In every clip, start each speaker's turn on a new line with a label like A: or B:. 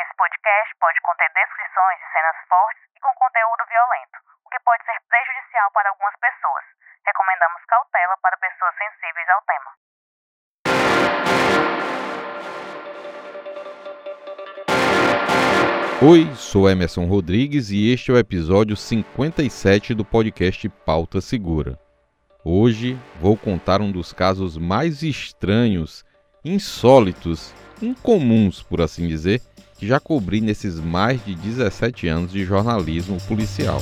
A: Esse podcast pode conter descrições de cenas fortes e com conteúdo violento, o que pode ser prejudicial para algumas pessoas. Recomendamos cautela para pessoas sensíveis ao tema.
B: Oi, sou Emerson Rodrigues e este é o episódio 57 do podcast Pauta Segura. Hoje vou contar um dos casos mais estranhos, insólitos, incomuns, por assim dizer, que já cobri nesses mais de 17 anos de jornalismo policial.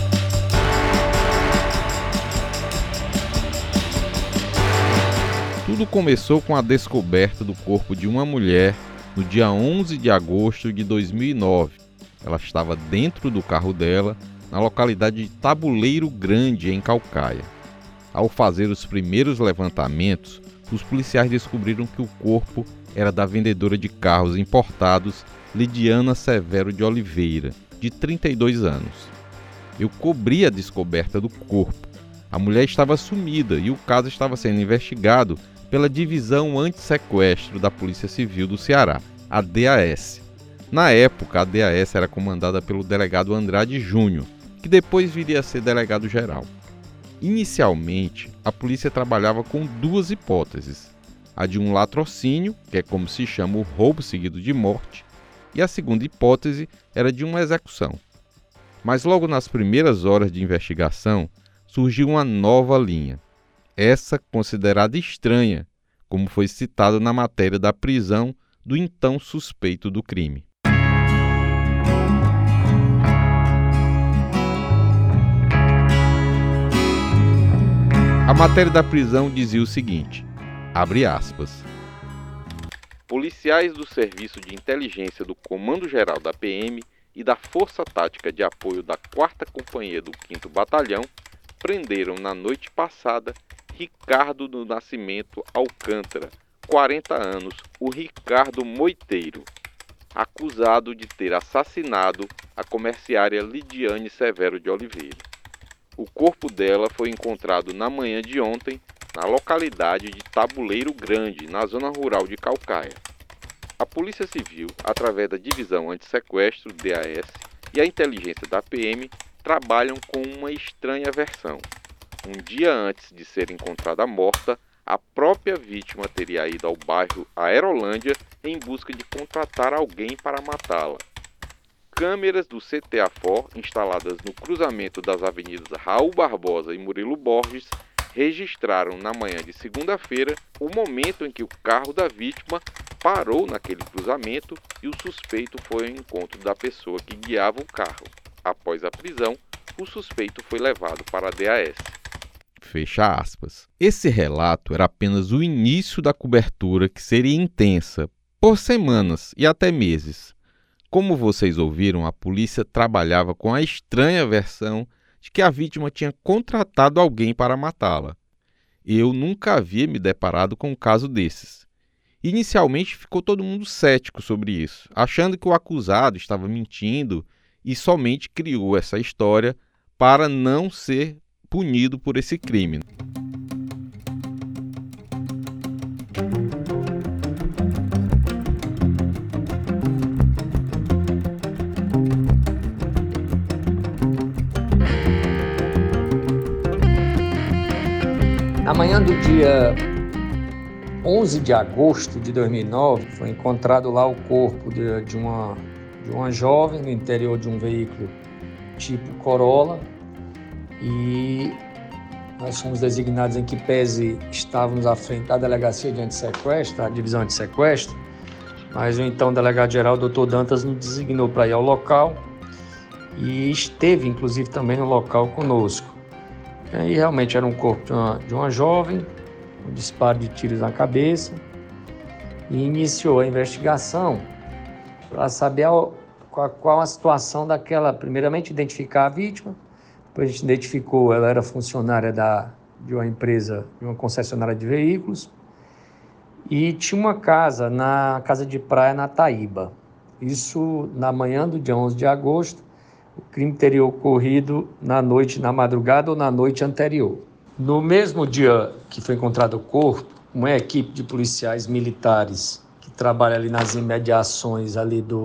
B: Tudo começou com a descoberta do corpo de uma mulher no dia 11 de agosto de 2009. Ela estava dentro do carro dela, na localidade de Tabuleiro Grande, em Caucaia. Ao fazer os primeiros levantamentos, os policiais descobriram que o corpo era da vendedora de carros importados Lidiana Severo de Oliveira, de 32 anos. Eu cobri a descoberta do corpo. A mulher estava sumida e o caso estava sendo investigado pela Divisão Antissequestro da Polícia Civil do Ceará, a DAS. Na época, a DAS era comandada pelo delegado Andrade Júnior, que depois viria a ser delegado-geral. Inicialmente, a polícia trabalhava com duas hipóteses: a de um latrocínio, que é como se chama o roubo seguido de morte, e a segunda hipótese era de uma execução. Mas logo nas primeiras horas de investigação, surgiu uma nova linha, essa considerada estranha, como foi citado na matéria da prisão do então suspeito do crime. A matéria da prisão dizia o seguinte, abre aspas: policiais do Serviço de Inteligência do Comando Geral da PM e da Força Tática de Apoio da 4ª Companhia do 5º Batalhão prenderam na noite passada Ricardo do Nascimento Alcântara, 40 anos, o Ricardo Moiteiro, acusado de ter assassinado a comerciária Lidiane Severo de Oliveira. O corpo dela foi encontrado na manhã de ontem, na localidade de Tabuleiro Grande, na zona rural de Caucaia. A Polícia Civil, através da Divisão Antissequestro, DAS, e a inteligência da PM, trabalham com uma estranha versão. Um dia antes de ser encontrada morta, a própria vítima teria ido ao bairro Aerolândia em busca de contratar alguém para matá-la. Câmeras do CTAFOR, instaladas no cruzamento das avenidas Raul Barbosa e Murilo Borges, registraram na manhã de segunda-feira o momento em que o carro da vítima parou naquele cruzamento e o suspeito foi ao encontro da pessoa que guiava o carro. Após a prisão, o suspeito foi levado para a DAS. Fecha aspas. Esse relato era apenas o início da cobertura que seria intensa, por semanas e até meses. Como vocês ouviram, a polícia trabalhava com a estranha versão de que a vítima tinha contratado alguém para matá-la. Eu nunca havia me deparado com um caso desses. Inicialmente ficou todo mundo cético sobre isso, achando que o acusado estava mentindo e somente criou essa história para não ser punido por esse crime.
C: Na manhã do dia 11 de agosto de 2009, foi encontrado lá o corpo de uma jovem no interior de um veículo tipo Corolla, e nós fomos designados em que pese estávamos à frente da Delegacia de Antissequestro, da Divisão Antissequestro, mas o então delegado-geral, Dr. Dantas, nos designou para ir ao local e esteve, inclusive, também no local conosco. E realmente era um corpo de uma jovem, um disparo de tiros na cabeça, e iniciou a investigação para saber qual a situação daquela. Primeiramente, identificar a vítima, depois a gente identificou, ela era funcionária de uma empresa, de uma concessionária de veículos, e tinha uma casa, na casa de praia na Taíba. Isso na manhã do dia 11 de agosto, o crime teria ocorrido na madrugada ou na noite anterior. No mesmo dia que foi encontrado o corpo, uma equipe de policiais militares que trabalha ali nas imediações ali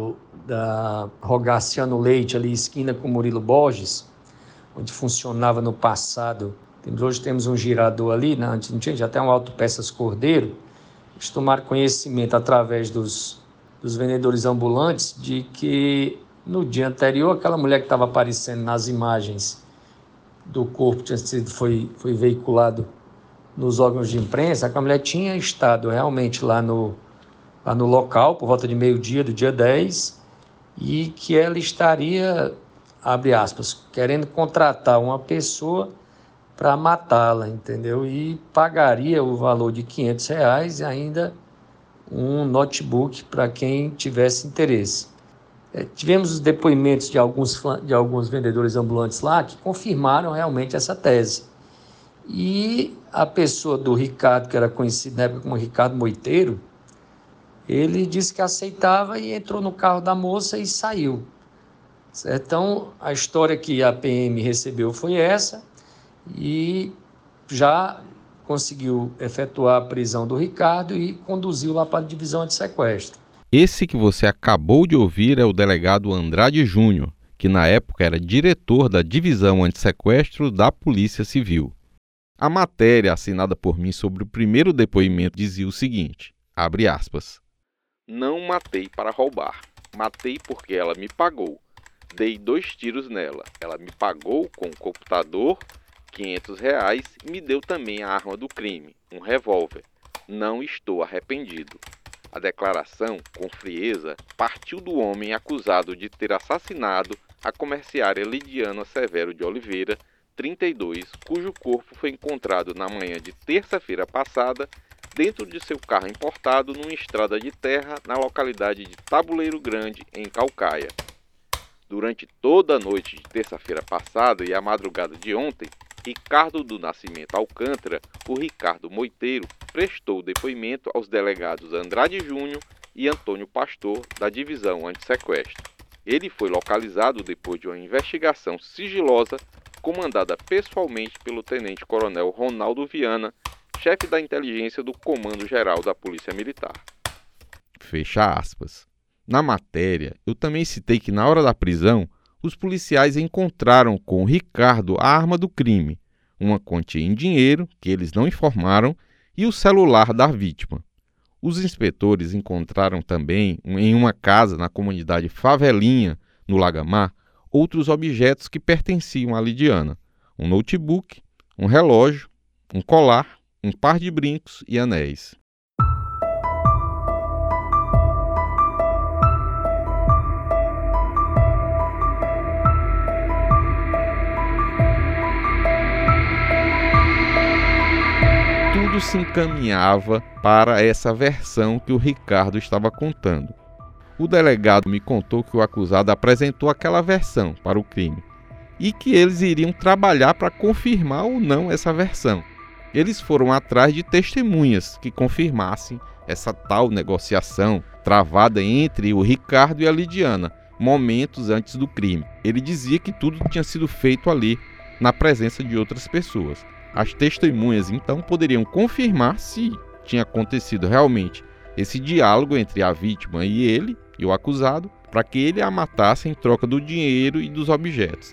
C: da Rogaciano Leite, ali esquina com Murilo Borges, onde funcionava no passado. Hoje temos um girador ali, né? Antes não tinha, já tem um autopeças Cordeiro. Eles tomaram conhecimento através dos vendedores ambulantes de que no dia anterior, aquela mulher que estava aparecendo nas imagens do corpo foi veiculado nos órgãos de imprensa, aquela mulher tinha estado realmente lá no local, por volta de meio-dia do dia 10, e que ela estaria, abre aspas, querendo contratar uma pessoa para matá-la, entendeu? E pagaria o valor de R$500 e ainda um notebook para quem tivesse interesse. Tivemos os depoimentos de alguns vendedores ambulantes lá que confirmaram realmente essa tese. E a pessoa do Ricardo, que era conhecido na época como Ricardo Moiteiro, ele disse que aceitava e entrou no carro da moça e saiu. Então, a história que a PM recebeu foi essa e já conseguiu efetuar a prisão do Ricardo e conduziu lá para a divisão antissequestro.
B: Esse que você acabou de ouvir é o delegado Andrade Júnior, que na época era diretor da divisão antissequestro da Polícia Civil. A matéria assinada por mim sobre o primeiro depoimento dizia o seguinte, abre aspas, não matei para roubar, matei porque ela me pagou. Dei 2 tiros nela, ela me pagou com o computador, R$500 e me deu também a arma do crime, um revólver. Não estou arrependido. A declaração, com frieza, partiu do homem acusado de ter assassinado a comerciária Lidiana Severo de Oliveira, 32, cujo corpo foi encontrado na manhã de terça-feira passada dentro de seu carro importado numa estrada de terra na localidade de Tabuleiro Grande, em Caucaia. Durante toda a noite de terça-feira passada e a madrugada de ontem, Ricardo do Nascimento Alcântara, o Ricardo Moiteiro, prestou depoimento aos delegados Andrade Júnior e Antônio Pastor, da divisão antissequestro. Ele foi localizado depois de uma investigação sigilosa comandada pessoalmente pelo tenente-coronel Ronaldo Viana, chefe da inteligência do Comando Geral da Polícia Militar. Fecha aspas. Na matéria, eu também citei que na hora da prisão, os policiais encontraram com Ricardo a arma do crime, uma quantia em dinheiro, que eles não informaram, e o celular da vítima. Os inspetores encontraram também, em uma casa na comunidade Favelinha, no Lagamar, outros objetos que pertenciam a Lidiana, um notebook, um relógio, um colar, um par de brincos e anéis. Tudo se encaminhava para essa versão que o Ricardo estava contando. O delegado me contou que o acusado apresentou aquela versão para o crime e que eles iriam trabalhar para confirmar ou não essa versão. Eles foram atrás de testemunhas que confirmassem essa tal negociação travada entre o Ricardo e a Lidiana, momentos antes do crime. Ele dizia que tudo tinha sido feito ali, na presença de outras pessoas. As testemunhas, então, poderiam confirmar se tinha acontecido realmente esse diálogo entre a vítima e ele, e o acusado, para que ele a matasse em troca do dinheiro e dos objetos.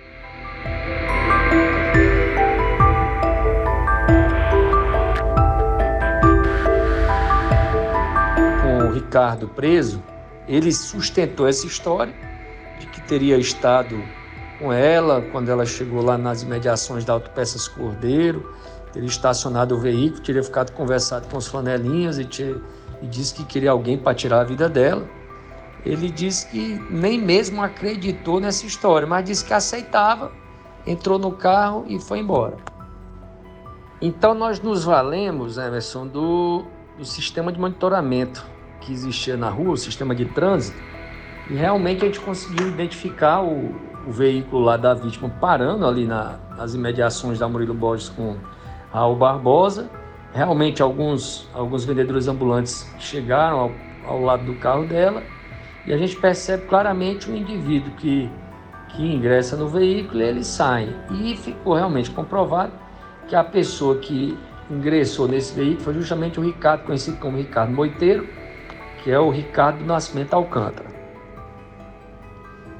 C: Com o Ricardo preso, ele sustentou essa história de que teria estado com ela quando ela chegou lá nas imediações da Autopeças Cordeiro, teria estacionado o veículo, teria ficado conversado com os flanelinhas e disse que queria alguém para tirar a vida dela. Ele disse que nem mesmo acreditou nessa história, mas disse que aceitava, entrou no carro e foi embora. Então nós nos valemos, Emerson, do sistema de monitoramento que existia na rua, o sistema de trânsito, e realmente a gente conseguiu identificar o veículo lá da vítima parando ali nas imediações da Murilo Borges com Raul Barbosa. Realmente alguns vendedores ambulantes chegaram ao lado do carro dela e a gente percebe claramente o indivíduo que ingressa no veículo e ele sai. E ficou realmente comprovado que a pessoa que ingressou nesse veículo foi justamente o Ricardo, conhecido como Ricardo Moiteiro, que é o Ricardo do Nascimento Alcântara.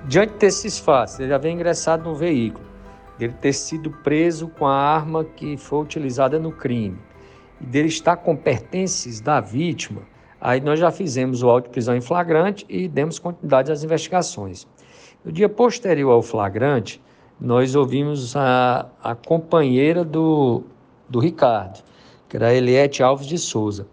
C: Diante desses fatos, ele havia ingressado no veículo, dele ter sido preso com a arma que foi utilizada no crime, e dele estar com pertences da vítima, aí nós já fizemos o auto de prisão em flagrante e demos continuidade às investigações. No dia posterior ao flagrante, nós ouvimos a companheira do Ricardo, que era a Eliete Alves de Souza.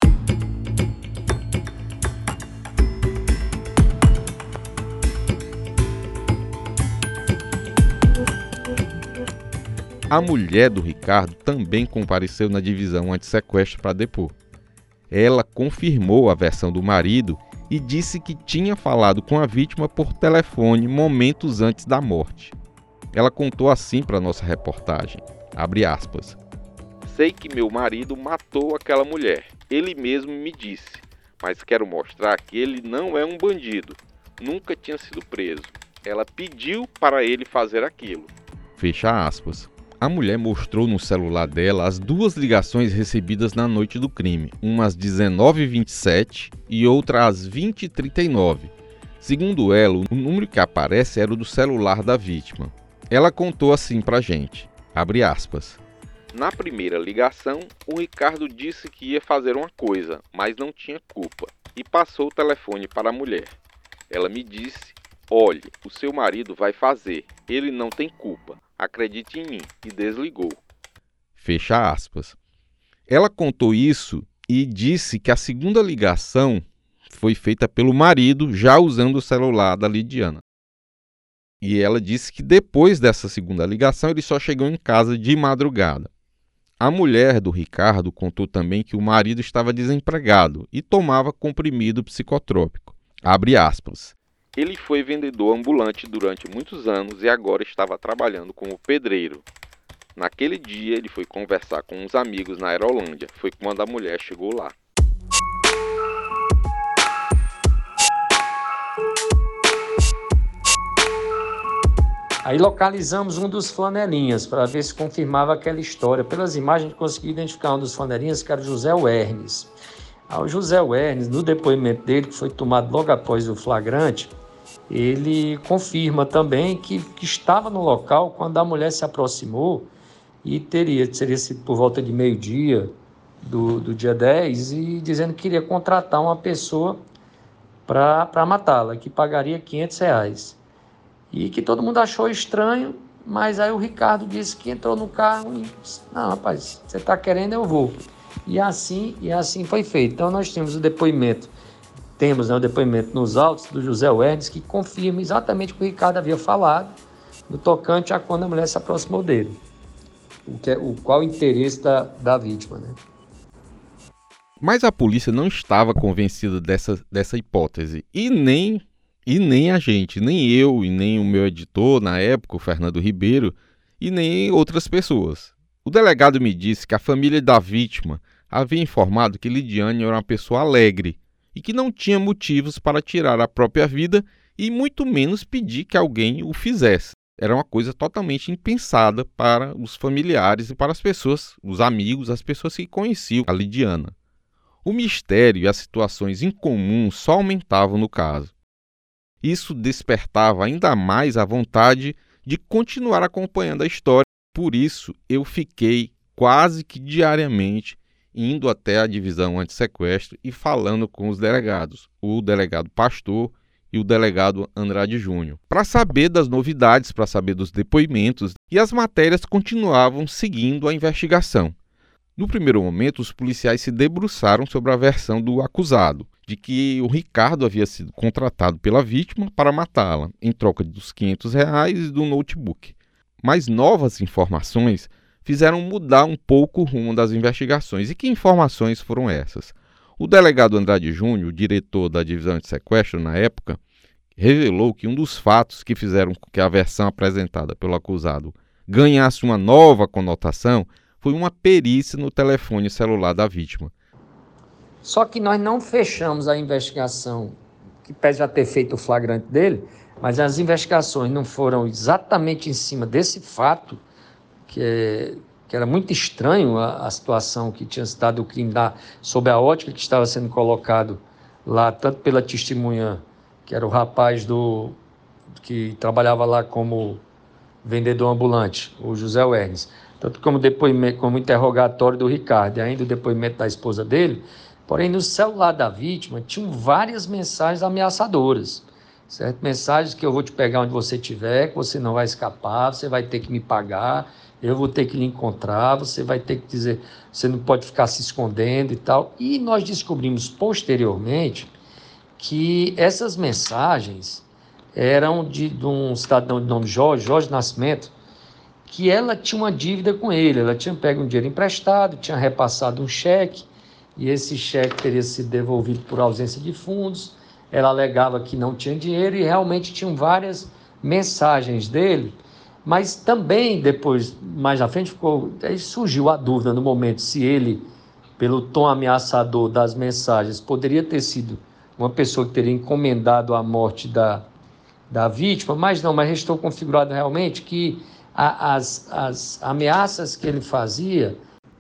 B: A mulher do Ricardo também compareceu na divisão antissequestro para depor. Ela confirmou a versão do marido e disse que tinha falado com a vítima por telefone momentos antes da morte. Ela contou assim para nossa reportagem, abre aspas: "Sei que meu marido matou aquela mulher, ele mesmo me disse, mas quero mostrar que ele não é um bandido, nunca tinha sido preso. Ela pediu para ele fazer aquilo." Fecha aspas. A mulher mostrou no celular dela as duas ligações recebidas na noite do crime, uma às 19h27 e outra às 20h39. Segundo ela, o número que aparece era o do celular da vítima. Ela contou assim pra gente, abre aspas: "Na primeira ligação, o Ricardo disse que ia fazer uma coisa, mas não tinha culpa, e passou o telefone para a mulher. Ela me disse: 'Olhe, o seu marido vai fazer, ele não tem culpa. Acredite em mim,' e desligou." Fecha aspas. Ela contou isso e disse que a segunda ligação foi feita pelo marido já usando o celular da Lidiana. E ela disse que depois dessa segunda ligação ele só chegou em casa de madrugada. A mulher do Ricardo contou também que o marido estava desempregado e tomava comprimido psicotrópico. Abre aspas: "Ele foi vendedor ambulante durante muitos anos e agora estava trabalhando como pedreiro. Naquele dia ele foi conversar com uns amigos na Aerolândia. Foi quando a mulher chegou lá."
C: Aí localizamos um dos flanelinhas para ver se confirmava aquela história. Pelas imagens consegui identificar um dos flanelinhas, que era o José Wernes. O José Wernes, no depoimento dele, que foi tomado logo após o flagrante, ele confirma também que estava no local quando a mulher se aproximou e teria sido por volta de meio-dia do dia 10, e dizendo que queria contratar uma pessoa para matá-la, que pagaria R$500. E que todo mundo achou estranho, mas aí o Ricardo disse que entrou no carro e disse: "Não, rapaz, você está querendo, eu vou." E assim foi feito. Então nós temos o depoimento nos autos do José Wernes, que confirma exatamente o que o Ricardo havia falado no tocante a quando a mulher se aproximou dele. Qual o interesse da vítima, né?
B: Mas a polícia não estava convencida dessa hipótese, e nem a gente, nem eu e nem o meu editor na época, o Fernando Ribeiro, e nem outras pessoas. O delegado me disse que a família da vítima havia informado que Lidiane era uma pessoa alegre e que não tinha motivos para tirar a própria vida e muito menos pedir que alguém o fizesse. Era uma coisa totalmente impensada para os familiares e para as pessoas, os amigos, as pessoas que conheciam a Lidiana. O mistério e as situações incomuns só aumentavam no caso. Isso despertava ainda mais a vontade de continuar acompanhando a história. Por isso, eu fiquei quase que diariamente indo até a divisão antissequestro e falando com os delegados, o delegado Pastor e o delegado Andrade Júnior, para saber das novidades, para saber dos depoimentos, e as matérias continuavam seguindo a investigação. No primeiro momento, os policiais se debruçaram sobre a versão do acusado, de que o Ricardo havia sido contratado pela vítima para matá-la, em troca dos R$500 e do notebook. Mas novas informações fizeram mudar um pouco o rumo das investigações. E que informações foram essas? O delegado Andrade Júnior, o diretor da divisão de sequestro na época, revelou que um dos fatos que fizeram com que a versão apresentada pelo acusado ganhasse uma nova conotação foi uma perícia no telefone celular da vítima.
C: Só que nós não fechamos a investigação, que pese já ter feito o flagrante dele, mas as investigações não foram exatamente em cima desse fato, que era muito estranho a situação que tinha se dado o crime sob a ótica que estava sendo colocado lá, tanto pela testemunha, que era o rapaz do que trabalhava lá como vendedor ambulante, o José Wernes. Tanto como depoimento, como interrogatório do Ricardo, e ainda o depoimento da esposa dele. Porém, no celular da vítima tinham várias mensagens ameaçadoras, certo? Mensagens que eu vou te pegar onde você estiver, que você não vai escapar, você vai ter que me pagar, eu vou ter que lhe encontrar, você vai ter que dizer, você não pode ficar se escondendo e tal. E nós descobrimos posteriormente que essas mensagens eram de um cidadão de nome Jorge Nascimento, que ela tinha uma dívida com ele, ela tinha pego um dinheiro emprestado, tinha repassado um cheque, e esse cheque teria sido devolvido por ausência de fundos. Ela alegava que não tinha dinheiro e realmente tinham várias mensagens dele, mas também depois, mais na frente, aí surgiu a dúvida no momento se ele, pelo tom ameaçador das mensagens, poderia ter sido uma pessoa que teria encomendado a morte da vítima, mas não, mas restou configurado realmente que as ameaças que ele fazia,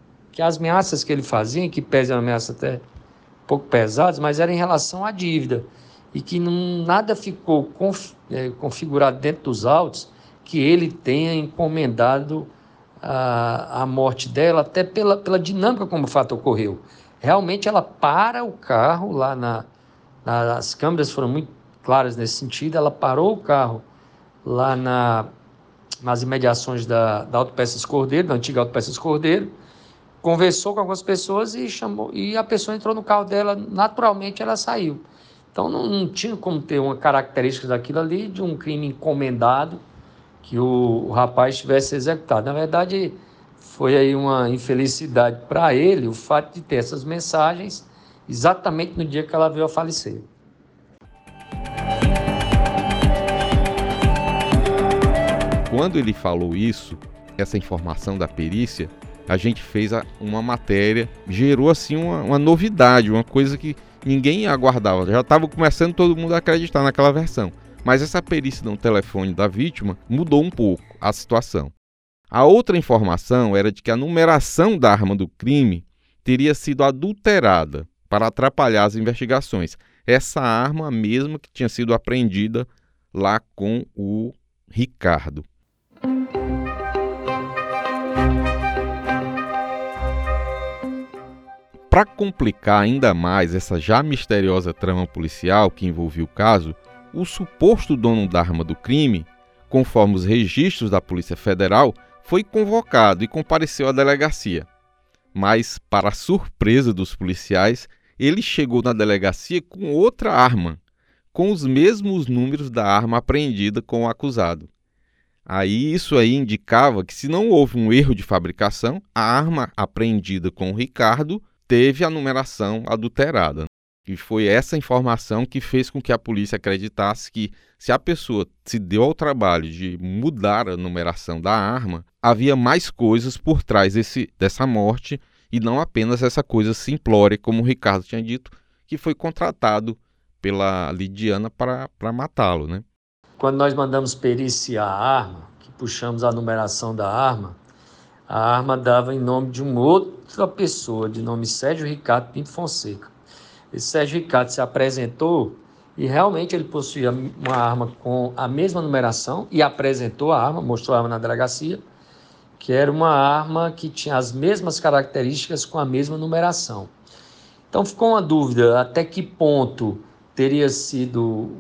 C: em que pese ameaças até um pouco pesadas, mas era em relação à dívida, e que nada ficou configurado dentro dos autos que ele tenha encomendado a morte dela, até pela dinâmica como o fato ocorreu. Realmente ela para o carro lá as câmeras foram muito claras nesse sentido, ela parou o carro lá nas imediações da Autopeças Cordeiro, da antiga Autopeças Cordeiro, conversou com algumas pessoas e a pessoa entrou no carro dela, naturalmente ela saiu. Então não tinha como ter uma característica daquilo ali, de um crime encomendado que o rapaz tivesse executado. Na verdade, foi aí uma infelicidade para ele o fato de ter essas mensagens exatamente no dia que ela veio a falecer.
B: Quando ele falou isso, essa informação da perícia, a gente fez uma matéria, gerou assim uma novidade, uma coisa que ninguém aguardava. Já estava começando todo mundo a acreditar naquela versão. Mas essa perícia no telefone da vítima mudou um pouco a situação. A outra informação era de que a numeração da arma do crime teria sido adulterada para atrapalhar as investigações. Essa arma mesma que tinha sido apreendida lá com o Ricardo. Para complicar ainda mais essa já misteriosa trama policial que envolvia o caso, o suposto dono da arma do crime, conforme os registros da Polícia Federal, foi convocado e compareceu à delegacia. Mas, para a surpresa dos policiais, ele chegou na delegacia com outra arma, com os mesmos números da arma apreendida com o acusado. Isso aí indicava que, se não houve um erro de fabricação, a arma apreendida com o Ricardo teve a numeração adulterada. E foi essa informação que fez com que a polícia acreditasse que, se a pessoa se deu ao trabalho de mudar a numeração da arma, havia mais coisas por trás dessa morte e não apenas essa coisa simplória, como o Ricardo tinha dito, que foi contratado pela Lidiana para matá-lo, né?
C: Quando nós mandamos periciar a arma, que puxamos a numeração da arma, a arma dava em nome de uma outra pessoa, de nome Sérgio Ricardo Pinto Fonseca. Esse Sérgio Ricardo se apresentou e realmente ele possuía uma arma com a mesma numeração e apresentou a arma, mostrou a arma na delegacia, que era uma arma que tinha as mesmas características com a mesma numeração. Então ficou uma dúvida até que ponto teria sido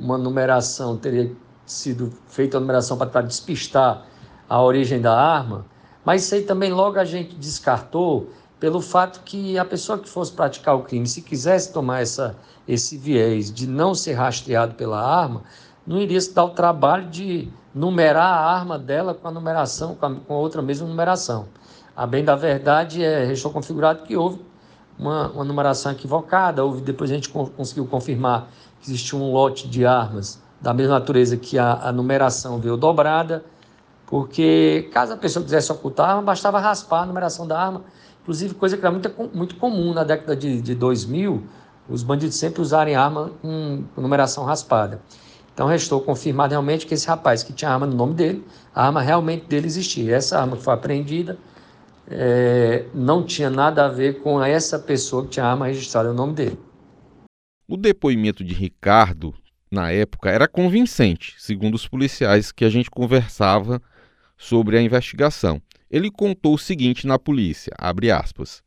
C: feita a numeração para tentar despistar a origem da arma, mas isso aí também logo a gente descartou pelo fato que a pessoa que fosse praticar o crime, se quisesse tomar esse viés de não ser rastreado pela arma, não iria se dar o trabalho de numerar a arma dela com a numeração, com a outra mesma numeração. A bem da verdade, restou configurado que houve uma numeração equivocada, depois a gente conseguiu confirmar que existia um lote de armas da mesma natureza que a numeração veio dobrada, porque caso a pessoa quisesse ocultar a arma, bastava raspar a numeração da arma, inclusive coisa que era muito comum na década de 2000, os bandidos sempre usarem arma com numeração raspada. Então restou confirmado realmente que esse rapaz que tinha arma no nome dele, a arma realmente dele existia. Essa arma que foi apreendida não tinha nada a ver com essa pessoa que tinha a arma registrada no nome dele.
B: O depoimento de Ricardo na época era convincente, segundo os policiais que a gente conversava sobre a investigação. Ele contou o seguinte na polícia, abre aspas.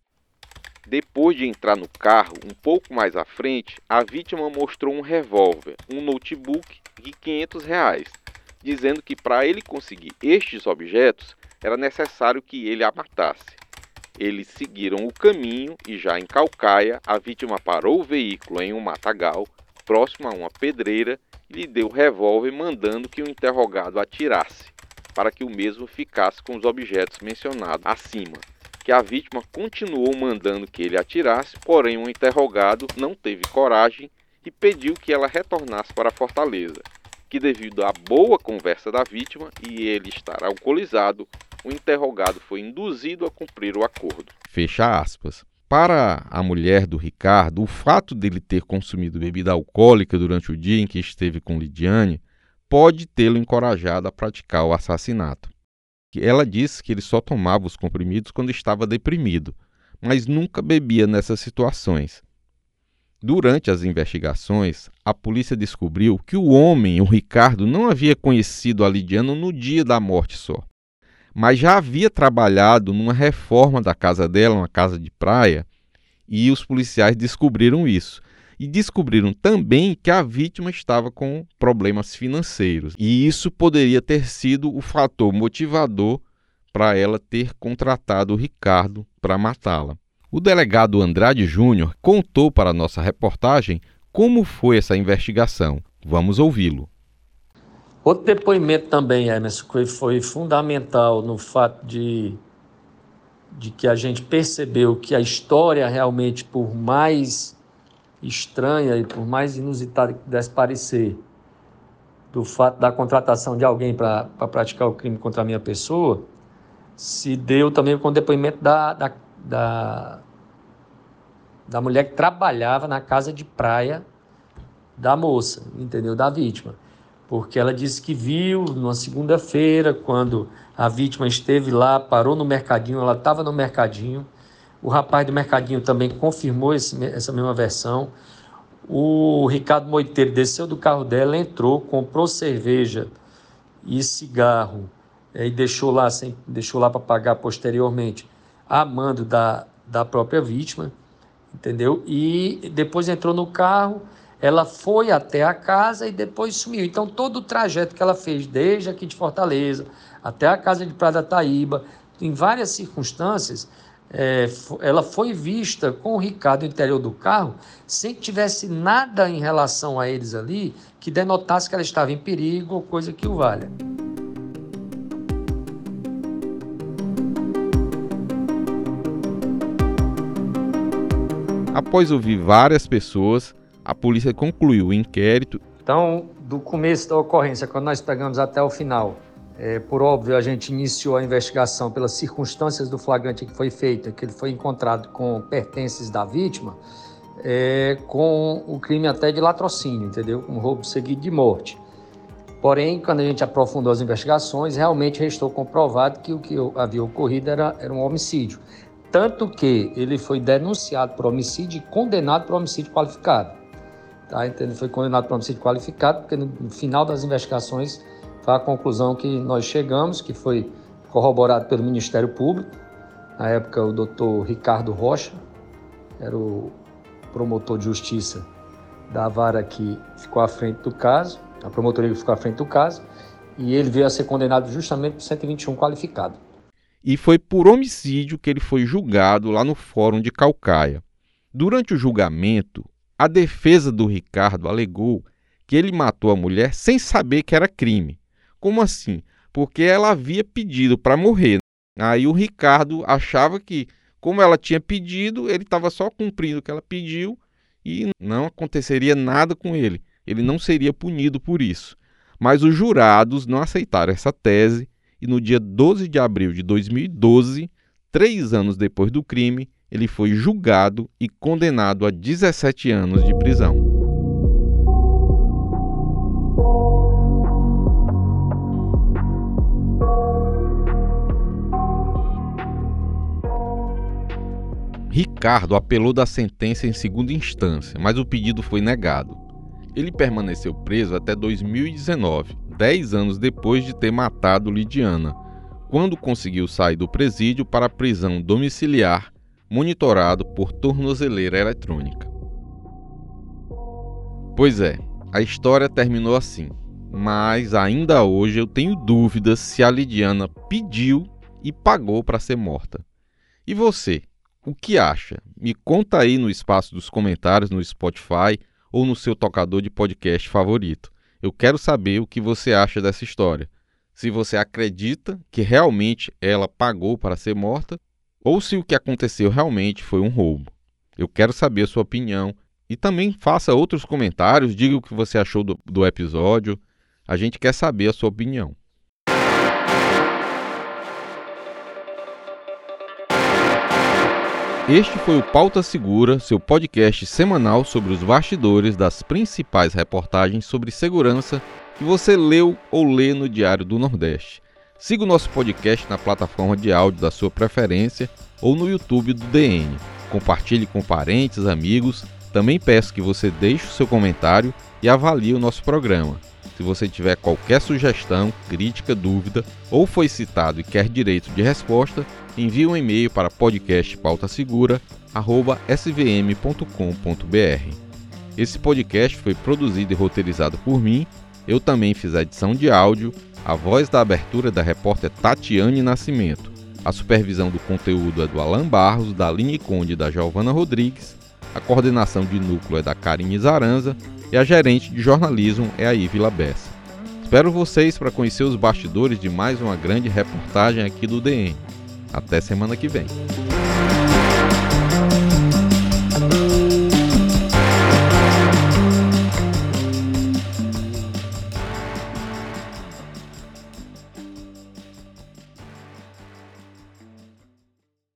B: Depois de entrar no carro, um pouco mais à frente, a vítima mostrou um revólver, um notebook e R$ 500, dizendo que para ele conseguir estes objetos era necessário que ele a matasse. Eles seguiram o caminho e já em Caucaia, a vítima parou o veículo em um matagal, próximo a uma pedreira, e lhe deu o revólver mandando que o interrogado atirasse, para que o mesmo ficasse com os objetos mencionados acima. Que a vítima continuou mandando que ele atirasse, porém o interrogado não teve coragem e pediu que ela retornasse para Fortaleza, que devido à boa conversa da vítima e ele estar alcoolizado, o interrogado foi induzido a cumprir o acordo. Fecha aspas. Para a mulher do Ricardo, o fato dele ter consumido bebida alcoólica durante o dia em que esteve com Lidiane pode tê-lo encorajado a praticar o assassinato. Ela disse que ele só tomava os comprimidos quando estava deprimido, mas nunca bebia nessas situações. Durante as investigações, a polícia descobriu que o homem, o Ricardo, não havia conhecido a Lidiane no dia da morte só, mas já havia trabalhado numa reforma da casa dela, uma casa de praia, e os policiais descobriram isso. E descobriram também que a vítima estava com problemas financeiros. E isso poderia ter sido o fator motivador para ela ter contratado o Ricardo para matá-la. O delegado Andrade Júnior contou para a nossa reportagem como foi essa investigação. Vamos ouvi-lo.
C: Outro depoimento também, Emerson, que foi fundamental no fato de que a gente percebeu que a história realmente, por mais estranha e por mais inusitada que pudesse parecer, do fato da contratação de alguém para praticar o crime contra a minha pessoa, se deu também com o depoimento da mulher que trabalhava na casa de praia da moça, entendeu? Da vítima. Porque ela disse que viu numa segunda-feira, quando a vítima esteve lá, parou no mercadinho, ela estava no mercadinho. O rapaz do mercadinho também confirmou essa mesma versão. O Ricardo Moiteiro desceu do carro dela, entrou, comprou cerveja e cigarro e deixou lá para pagar posteriormente a mando da própria vítima, entendeu? E depois entrou no carro, ela foi até a casa e depois sumiu. Então, todo o trajeto que ela fez, desde aqui de Fortaleza até a casa de Praia da Taíba, em várias circunstâncias, ela foi vista com o Ricardo no interior do carro, sem que tivesse nada em relação a eles ali que denotasse que ela estava em perigo ou coisa que o valha.
B: Após ouvir várias pessoas, a polícia concluiu o inquérito.
C: Então, do começo da ocorrência, quando nós pegamos até o final, por óbvio, a gente iniciou a investigação pelas circunstâncias do flagrante que foi feito, que ele foi encontrado com pertences da vítima, com o crime até de latrocínio, entendeu? Um roubo seguido de morte. Porém, quando a gente aprofundou as investigações, realmente restou comprovado que o que havia ocorrido era um homicídio. Tanto que ele foi denunciado por homicídio e condenado por homicídio qualificado. Tá? Então, ele foi condenado por homicídio qualificado, porque no final das investigações foi a conclusão que nós chegamos, que foi corroborado pelo Ministério Público. Na época, o doutor Ricardo Rocha era o promotor de justiça da vara que ficou à frente do caso, a promotoria que ficou à frente do caso, e ele veio a ser condenado justamente por 121 qualificado.
B: E foi por homicídio que ele foi julgado lá no Fórum de Caucaia. Durante o julgamento, a defesa do Ricardo alegou que ele matou a mulher sem saber que era crime. Como assim? Porque ela havia pedido para morrer. Aí o Ricardo achava que, como ela tinha pedido, ele estava só cumprindo o que ela pediu e não aconteceria nada com ele. Ele não seria punido por isso. Mas os jurados não aceitaram essa tese e no dia 12 de abril de 2012, 3 anos depois do crime, ele foi julgado e condenado a 17 anos de prisão. Ricardo apelou da sentença em segunda instância, mas o pedido foi negado. Ele permaneceu preso até 2019, 10 anos depois de ter matado Lidiana, quando conseguiu sair do presídio para a prisão domiciliar, monitorado por tornozeleira eletrônica. Pois é, a história terminou assim, mas ainda hoje eu tenho dúvidas se a Lidiana pediu e pagou para ser morta. E você, o que acha? Me conta aí no espaço dos comentários no Spotify ou no seu tocador de podcast favorito. Eu quero saber o que você acha dessa história. Se você acredita que realmente ela pagou para ser morta ou se o que aconteceu realmente foi um roubo. Eu quero saber a sua opinião e também faça outros comentários, diga o que você achou do episódio. A gente quer saber a sua opinião. Este foi o Pauta Segura, seu podcast semanal sobre os bastidores das principais reportagens sobre segurança que você leu ou lê no Diário do Nordeste. Siga o nosso podcast na plataforma de áudio da sua preferência ou no YouTube do DN. Compartilhe com parentes, amigos. Também peço que você deixe o seu comentário e avalie o nosso programa. Se você tiver qualquer sugestão, crítica, dúvida ou foi citado e quer direito de resposta, envie um e-mail para podcastpautasegura@svm.com.br. Esse podcast foi produzido e roteirizado por mim. Eu também fiz a edição de áudio. A voz da abertura da repórter Tatiane Nascimento. A supervisão do conteúdo é do Alan Barros, da Aline Conde e da Giovana Rodrigues. A coordenação de núcleo é da Karine Zaranza e a gerente de jornalismo é a Ivila Bessa. Espero vocês para conhecer os bastidores de mais uma grande reportagem aqui do DN. Até semana que vem.